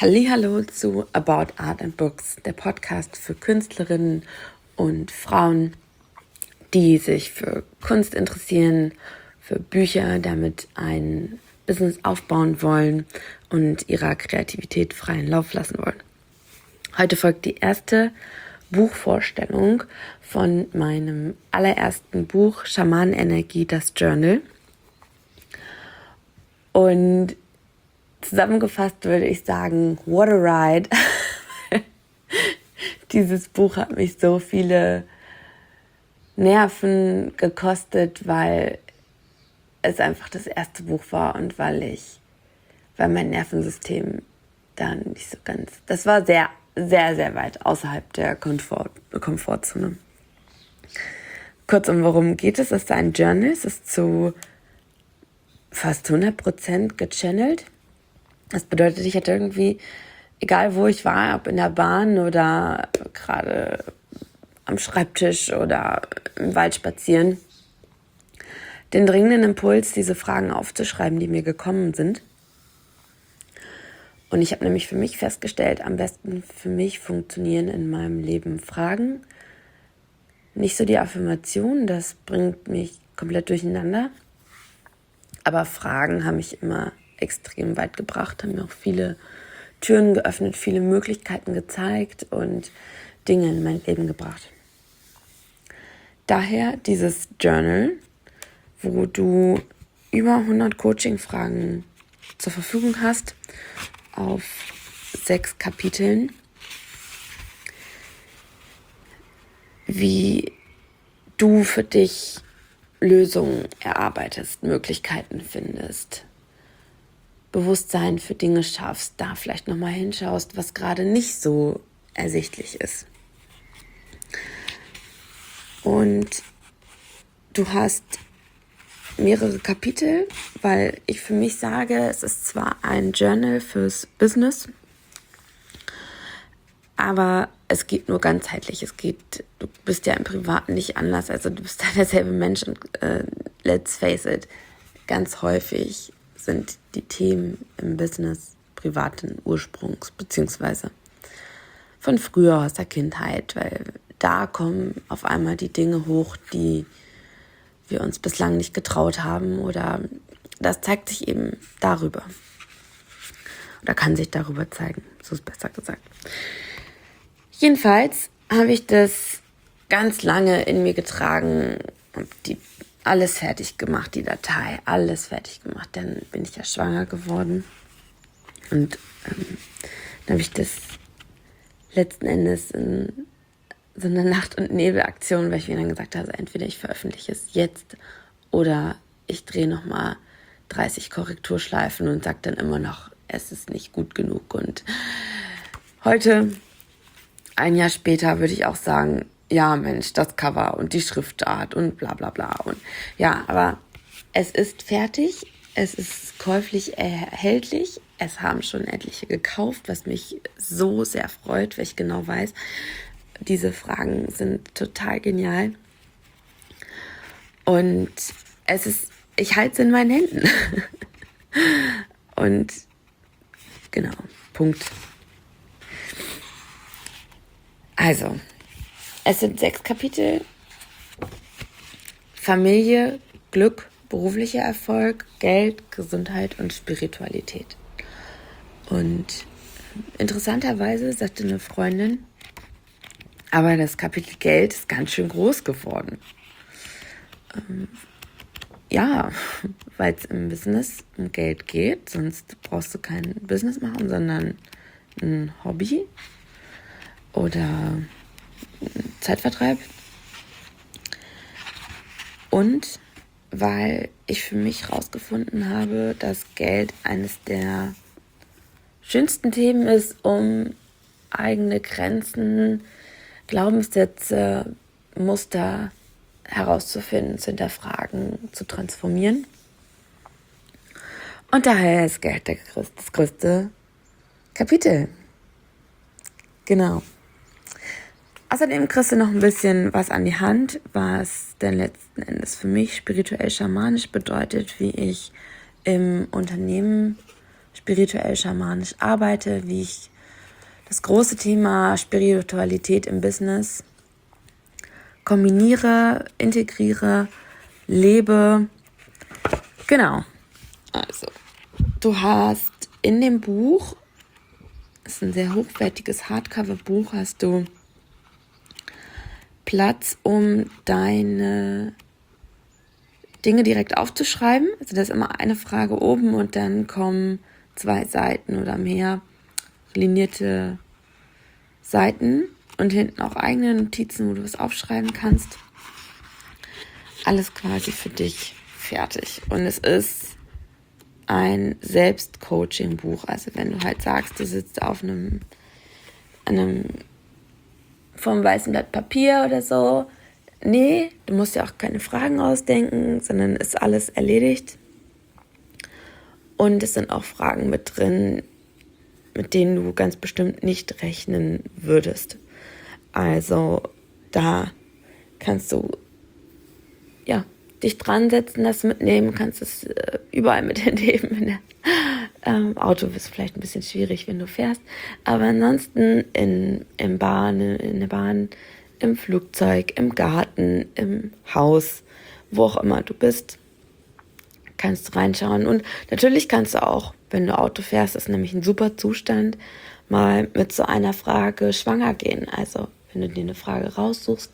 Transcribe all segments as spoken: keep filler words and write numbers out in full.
Hallihallo zu About Art and Books, der Podcast für Künstlerinnen und Frauen, die sich für Kunst interessieren, für Bücher, damit ein Business aufbauen wollen und ihrer Kreativität freien Lauf lassen wollen. Heute folgt die erste Buchvorstellung von meinem allerersten Buch Schamanenenergie, das Journal. Und zusammengefasst würde ich sagen, what a ride. Dieses Buch hat mich so viele Nerven gekostet, weil es einfach das erste Buch war und weil ich, weil mein Nervensystem dann nicht so ganz, das war sehr, sehr, sehr weit außerhalb der Komfort, Komfortzone. Kurzum, worum geht es? Es ist ein Journal, es ist zu fast hundert Prozent gechannelt. Das bedeutet, ich hatte irgendwie, egal wo ich war, ob in der Bahn oder gerade am Schreibtisch oder im Wald spazieren, den dringenden Impuls, diese Fragen aufzuschreiben, die mir gekommen sind. Und ich habe nämlich für mich festgestellt, am besten für mich funktionieren in meinem Leben Fragen. Nicht so die Affirmation, das bringt mich komplett durcheinander. Aber Fragen haben mich immer extrem weit gebracht, haben mir auch viele Türen geöffnet, viele Möglichkeiten gezeigt und Dinge in mein Leben gebracht. Daher dieses Journal, wo du über hundert Coaching-Fragen zur Verfügung hast, auf sechs Kapiteln, wie du für dich Lösungen erarbeitest, Möglichkeiten findest, Bewusstsein für Dinge schaffst, da vielleicht nochmal hinschaust, was gerade nicht so ersichtlich ist. Und du hast mehrere Kapitel, weil ich für mich sage, es ist zwar ein Journal fürs Business, aber es geht nur ganzheitlich. Es geht, du bist ja im Privaten nicht anders, also du bist ja derselbe Mensch und äh, let's face it, ganz häufig sind die Themen im Business privaten Ursprungs, beziehungsweise von früher aus der Kindheit, weil da kommen auf einmal die Dinge hoch, die wir uns bislang nicht getraut haben, oder das zeigt sich eben darüber. Oder kann sich darüber zeigen, so ist besser gesagt. Jedenfalls habe ich das ganz lange in mir getragen und die alles fertig gemacht, die Datei, alles fertig gemacht. Dann bin ich ja schwanger geworden und ähm, dann habe ich das letzten Endes in so einer Nacht- und Nebelaktion, weil ich mir dann gesagt habe, also entweder ich veröffentliche es jetzt oder ich drehe nochmal dreißig Korrekturschleifen und sage dann immer noch, es ist nicht gut genug. Und heute, ein Jahr später, würde ich auch sagen, ja Mensch, das Cover und die Schriftart und bla bla bla. Und ja, aber es ist fertig, es ist käuflich erhältlich, es haben schon etliche gekauft, was mich so sehr freut, weil ich genau weiß, diese Fragen sind total genial. Und es ist, ich halte es in meinen Händen. Und genau, Punkt. Also, es sind sechs Kapitel: Familie, Glück, beruflicher Erfolg, Geld, Gesundheit und Spiritualität. Und interessanterweise sagte eine Freundin, aber das Kapitel Geld ist ganz schön groß geworden. Ähm, ja, weil es im Business um Geld geht, sonst brauchst du kein Business machen, sondern ein Hobby oder Zeitvertreib. Und weil ich für mich herausgefunden habe, dass Geld eines der schönsten Themen ist, um eigene Grenzen, Glaubenssätze, Muster herauszufinden, zu hinterfragen, zu transformieren. Und daher ist Geld das größte Kapitel. Genau. Außerdem kriegst du noch ein bisschen was an die Hand, was denn letzten Endes für mich spirituell schamanisch bedeutet, wie ich im Unternehmen spirituell schamanisch arbeite, wie ich das große Thema Spiritualität im Business kombiniere, integriere, lebe. Genau. Also, du hast in dem Buch, das ist ein sehr hochwertiges Hardcover-Buch, hast du Platz, um deine Dinge direkt aufzuschreiben. Also da ist immer eine Frage oben und dann kommen zwei Seiten oder mehr linierte Seiten und hinten auch eigene Notizen, wo du was aufschreiben kannst. Alles quasi für dich fertig. Und es ist ein Selbstcoaching-Buch. Also wenn du halt sagst, du sitzt auf einem, einem vom weißen Blatt Papier oder so. Nee, du musst ja auch keine Fragen ausdenken, sondern ist alles erledigt. Und es sind auch Fragen mit drin, mit denen du ganz bestimmt nicht rechnen würdest. Also da kannst du ja dich dran setzen, das mitnehmen, kannst es äh, überall mit hinnehmen. In der, ähm, Auto ist vielleicht ein bisschen schwierig, wenn du fährst, aber ansonsten in, in, Bahn, in der Bahn, im Flugzeug, im Garten, im Haus, wo auch immer du bist, kannst du reinschauen. Und natürlich kannst du auch, wenn du Auto fährst, ist nämlich ein super Zustand, mal mit so einer Frage schwanger gehen. Also wenn du dir eine Frage raussuchst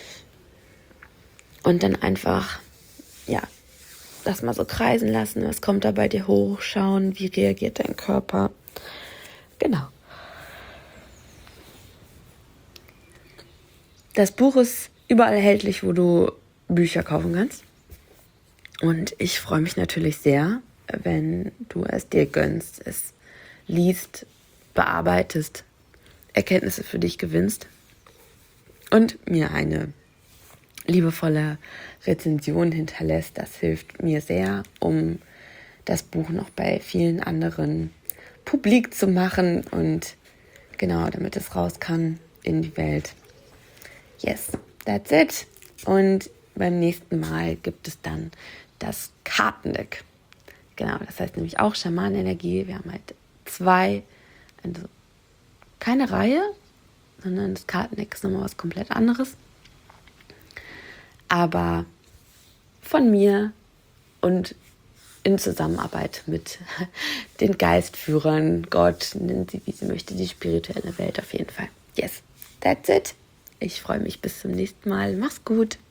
und dann einfach, ja, das mal so kreisen lassen, was kommt da bei dir hoch, schauen, wie reagiert dein Körper. Genau. Das Buch ist überall erhältlich, wo du Bücher kaufen kannst. Und ich freue mich natürlich sehr, wenn du es dir gönnst, es liest, bearbeitest, Erkenntnisse für dich gewinnst und mir eine liebevolle Rezension hinterlässt. Das hilft mir sehr, um das Buch noch bei vielen anderen publik zu machen und genau, damit es raus kann in die Welt. Yes, that's it. Und beim nächsten Mal gibt es dann das Kartendeck. Genau, das heißt nämlich auch Schamanenergie. Wir haben halt zwei, also keine Reihe, sondern das Kartendeck ist nochmal was komplett anderes. Aber von mir und in Zusammenarbeit mit den Geistführern, Gott, nennen sie wie sie möchte, die spirituelle Welt auf jeden Fall. Yes, that's it. Ich freue mich bis zum nächsten Mal. Mach's gut.